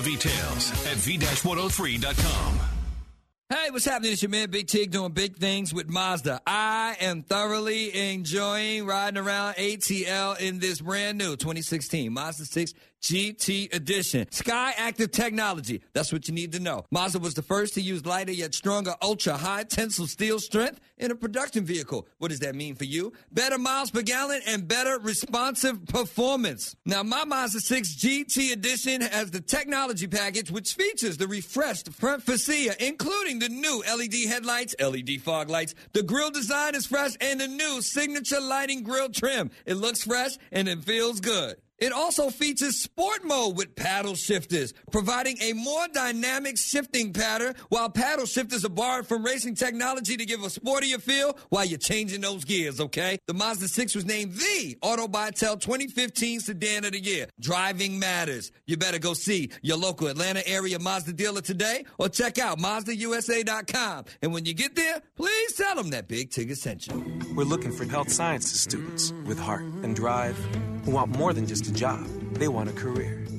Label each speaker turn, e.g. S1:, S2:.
S1: details at v-103.com.
S2: Hey, what's happening? It's your man Big Tig doing big things with Mazda. I am thoroughly enjoying riding around ATL in this brand new 2016 Mazda 6 GT Edition. Sky Active Technology. That's what you need to know. Mazda was the first to use lighter yet stronger ultra-high tensile steel strength in a production vehicle. What does that mean for you? Better miles per gallon and better responsive performance. Now, my Mazda 6 GT Edition has the technology package, which features the refreshed front fascia, including the new LED headlights, LED fog lights. The grille design is fresh, and the new signature lighting grille trim. It looks fresh, and it feels good. It also features sport mode with paddle shifters, providing a more dynamic shifting pattern, while paddle shifters are borrowed from racing technology to give a sportier feel while you're changing those gears, okay? The Mazda 6 was named the Auto Bytel 2015 Sedan of the Year. Driving matters. You better go see your local Atlanta area Mazda dealer today or check out MazdaUSA.com. And when you get there, please tell them that Big Tig sent you.
S3: We're looking for health sciences students with heart and drive who want more than just a job. They want a career.